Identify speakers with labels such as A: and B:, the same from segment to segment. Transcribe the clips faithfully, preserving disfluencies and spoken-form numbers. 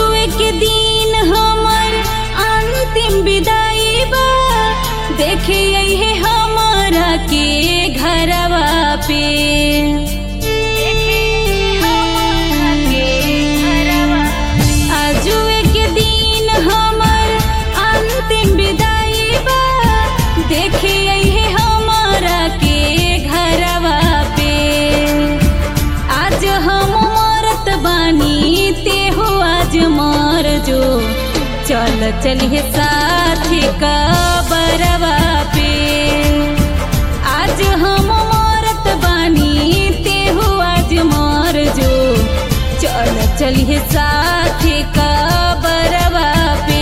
A: आजुए के दिन हमर अंतिम विदाई बा, देखे है हमारा के घरवा पे। आजुए के दिन हमर अंतिम विदाई बा, देखे है हमारा के घरवा पे। आज हम मरत बानी ते हो आज मर जो, चल चलिए साथ कबरवा पे। आज हम मरत बानी ते हो आज मर जो, चल चलिए साथ कबरवा पे।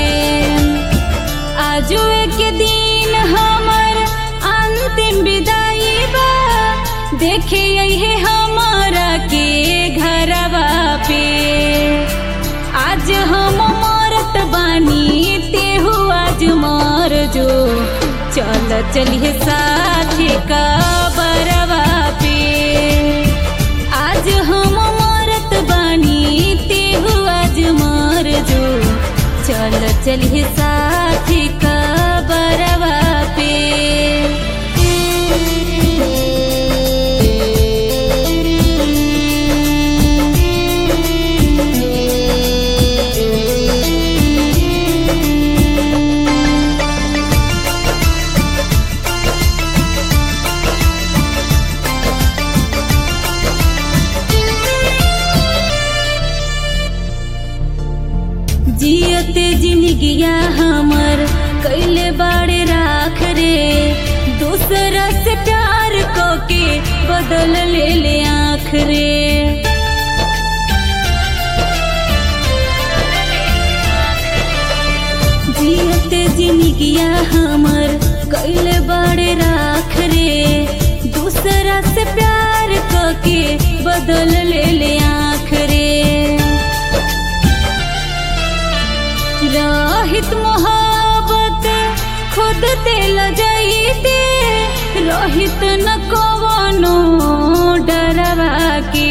A: आजू एक दिन हमर अंतिम विदाई बा, देखे है हमारा के घरवा पे। आज हम मरत बानी ते हो आज मर जो, चल चलिए साथ कबरवा पे। आज हम मरत बानी ते हो आज मर जो, चल चलिए साथ कबरवा पे। जियते जिंदगिया हमर कैले बाड़े राख रे, दूसरा से प्यार को के बदल ले ले आँख रे। जियते जिंदगिया हमर कैले बाड़े राख रे, दूसरा से प्यार को के बदल ले ले आँख रे। रहित मोहब्बत खुद दिल जाइते, रहित न कवनो डरवा के।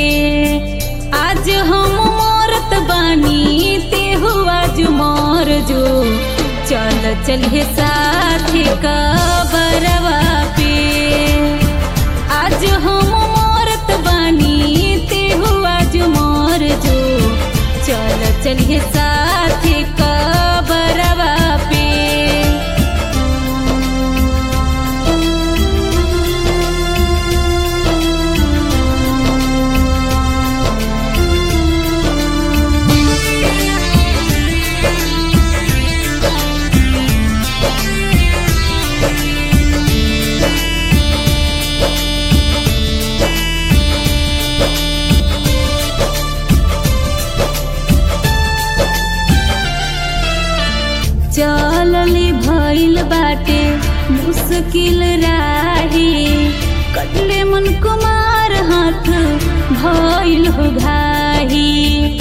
A: आज हम मरत बानी ते हो आज मर जो, चल चलिए साथ कबरवा पे। आज हम मरत बानी ते हो आज मर जो, चल चलिए साथ कबरवा पे। चलली भइल बाटे मुश्किल राही, कटले मन कुमार हाथ भइल हो घाही।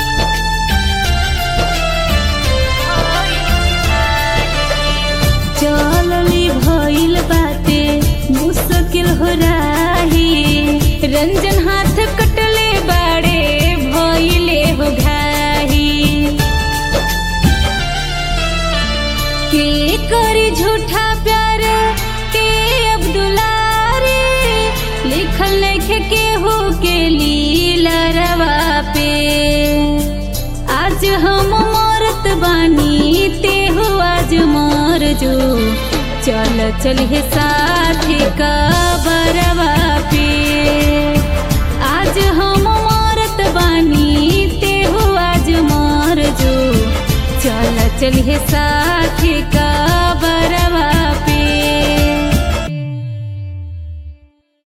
A: चलली भइल बाटे मुश्किल हो राही, रंजन हाथ कटले बाड़े भइले हो घाही। के करी झूठा प्यार के अब्दुल्ला रे, लिखल लिखे के हो के लीला रवा पे। आज हम मरत बानी ते हो आज मर जो, चल चलिए साथ कबरवा पे। आज हम मरत बानी ते हो आज मर जो, चल चलिए साथ